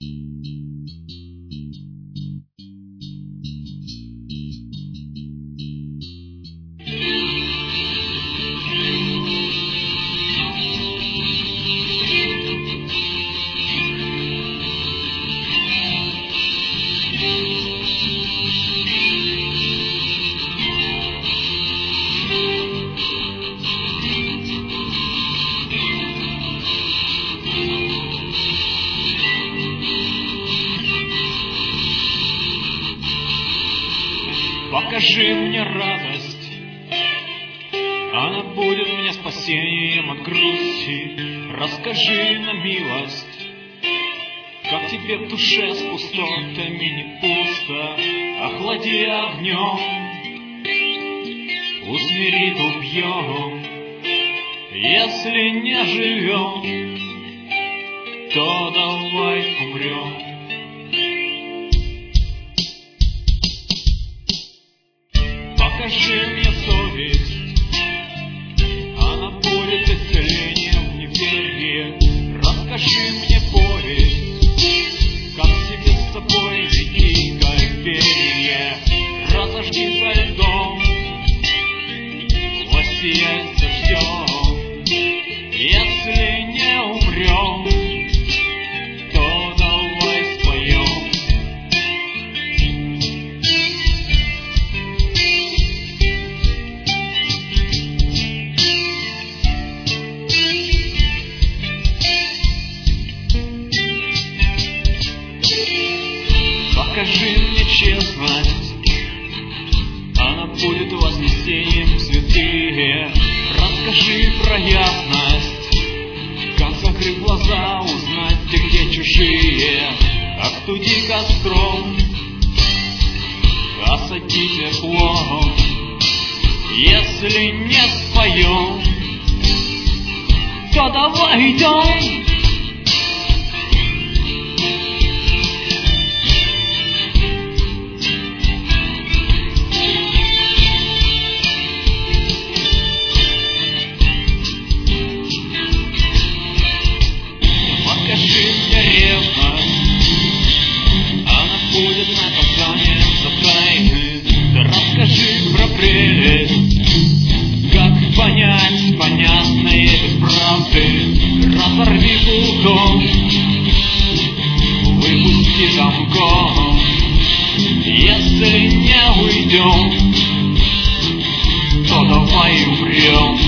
Покажи мне радость, она будет мне спасением от грусти. Расскажи на милость, как тебе в душе с пустотами не пусто. Охлади огнем, усмирит убьем. Если не живем, то давай умрем. Покажи мне совесть, она будет исцелением в неверии. Расскажи мне повесть, как тебе с собой вести кайферие. Разожги за льдом, воссияй дождем. Если не умрем, то давай споем. Покажи мне честность, она будет вознесением в святые. Расскажи про ясность, как закрыв глаза узнать, где чужие. Остуди костром, осади теплом. Если не споем, то давай идем. Покажи мне ревность, она будет наказанием за тайны. Да расскажи про прелесть, как понять понятное без правды. Разорви путом, выпусти замком. Если не уйдем, то давай умрем.